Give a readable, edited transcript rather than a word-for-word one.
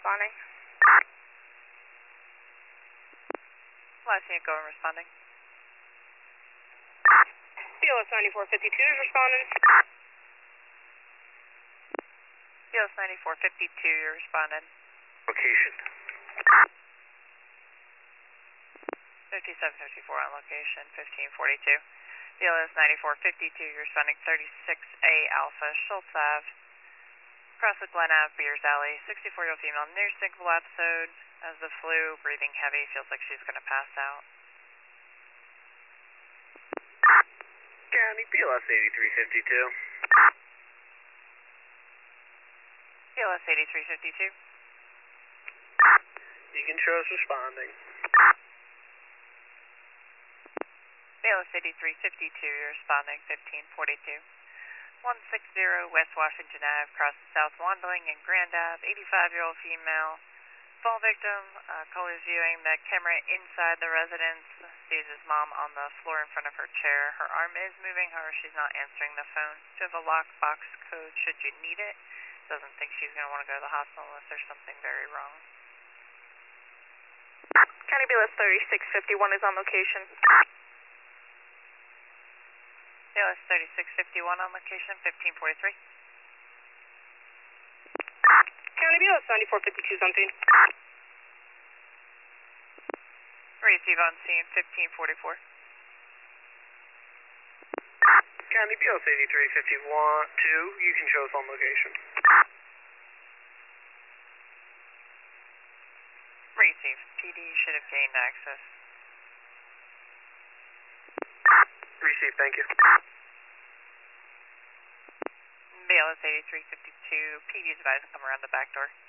responding. Last unit going responding. BLS 9452 is responding. BLS 9452, you're responding. Location. 5754 on location, 1542. BLS 9452, you're responding 36A Alpha, Schultz Ave. Across the Glen Ave, Beers Alley, 64-year-old female, near syncopal episode, has the flu, breathing heavy, feels like she's going to pass out. County, BLS 8352. BLS 8352. You can show us responding. BLS 8352, you're responding 1542. 160 West Washington Ave, crosses South Wandling and Grand Ave, 85-year-old female. Fall victim, callers viewing the camera inside the residence, sees his mom on the floor in front of her chair. Her arm is moving, however, she's not answering the phone. Do you have a lockbox code should you need it? Doesn't think she's going to want to go to the hospital unless there's something very wrong. County BLS 3651 is on location. BLS 3651 on location, 1543. County BLS 9452 is on scene. Receive on scene, 1544. County, BLS 8352, you can show us on location. Receive. PD should have gained access. Receive, thank you. BLS 8352, PD is advised to come around the back door.